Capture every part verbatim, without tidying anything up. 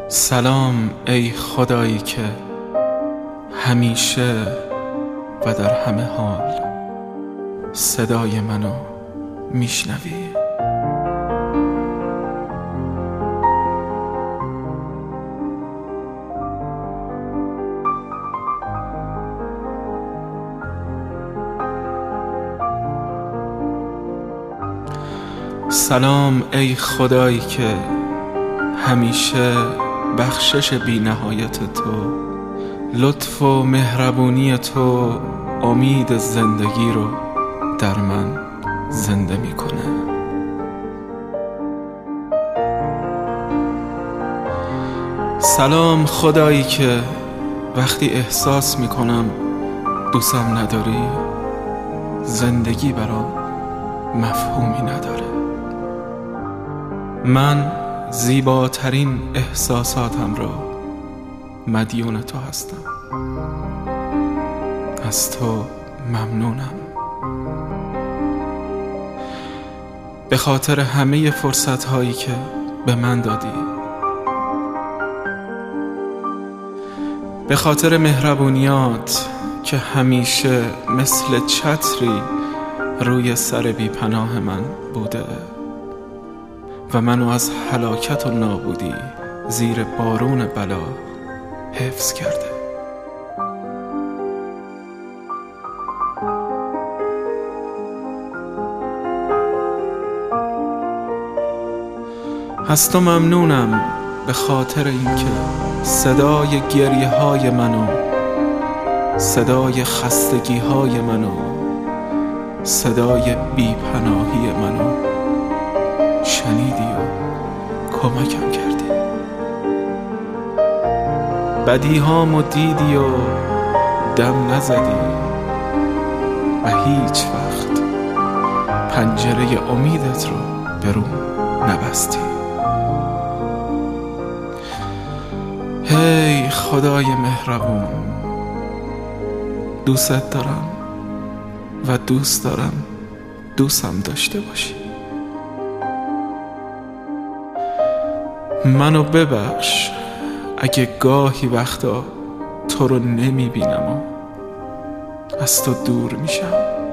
سلام ای خدایی که همیشه و در همه حال صدای منو میشنوی. سلام ای خدایی که همیشه بخشش بی نهایت تو، لطف و مهربونی تو امید زندگی رو در من زنده میکنه. سلام خدایی که وقتی احساس میکنم دوستم نداری، زندگی برام مفهومی نداره. من زیباترین احساساتم را مدیون تو هستم. از تو ممنونم به خاطر همه فرصت هایی که به من دادی، به خاطر مهربونیات که همیشه مثل چتری روی سر بی پناه من بوده و منو از هلاکت و نابودی زیر بارون بلا حفظ کرده. از تو ممنونم به خاطر اینکه صدای گریه های منو، صدای خستگی های منو، صدای بی‌پناهی منو شنیدی و کمکم کردی. بدیهامو دیدی و دم نزدی و هیچ وقت پنجره امیدت رو برون نبستی. هی خدای مهربون، دوست دارم و دوست دارم دوستم داشته باشی. منو ببخش اگه گاهی وقتا تو رو نمیبینم و از تو دور میشم.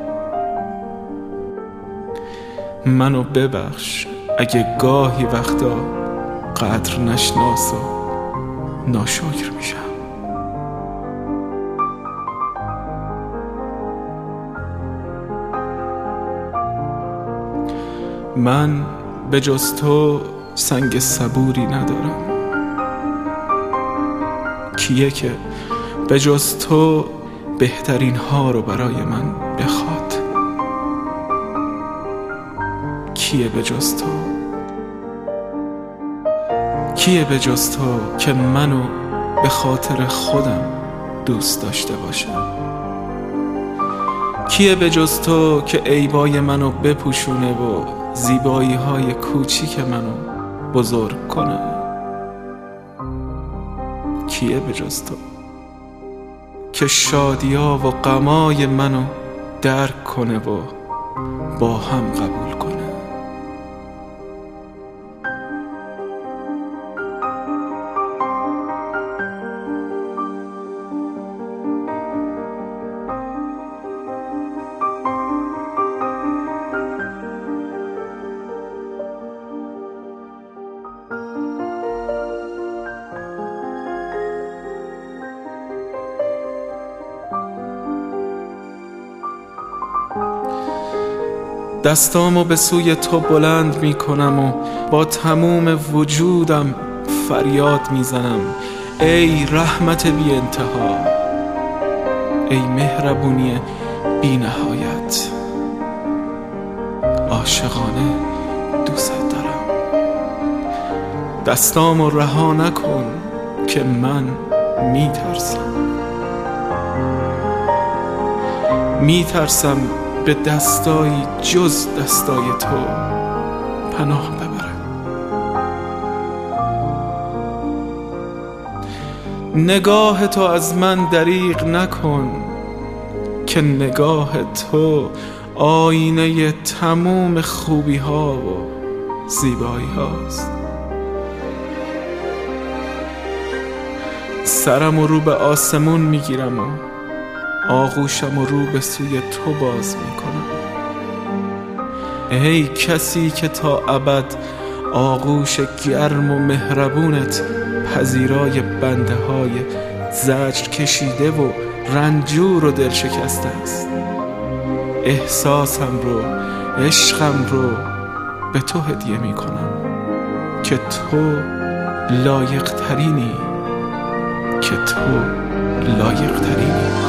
منو ببخش اگه گاهی وقتا قدر نشناس و ناشکر میشم. من به جز تو سنگ صبوری ندارم. کیه که به جز تو بهترین ها رو برای من بخواد؟ کیه به جز تو؟ کیه به جز تو که منو به خاطر خودم دوست داشته باشه؟ کیه به جز تو که عیبای منو بپوشونه و زیبایی های کوچیک منو بزرگ کنه؟ کیه به جز تو که شادیا و غمای منو درک کنه و با هم قبول کنه؟ دستامو به سوی تو بلند میکنم و با تموم وجودم فریاد میزنم: ای رحمت بی انتها، ای مهربونی بی نهایت، عاشقانه دوست دارم. دستامو رها نکن که من میترسم. میترسم به دستایی جز دستای تو پناه ببرم. نگاه تو از من دریغ نکن که نگاه تو آینه تموم خوبی ها و زیبایی هاست. سرم و رو به آسمون میگیرم و آغوشم و رو به سوی تو باز میکنم. ای کسی که تا ابد آغوش گرم و مهربونت پذیرای بنده های زجر کشیده و رنجور و دل شکسته است. احساسم رو، عشقم رو به تو هدیه می کنم که تو لایق ترینی، که تو لایق ترینی.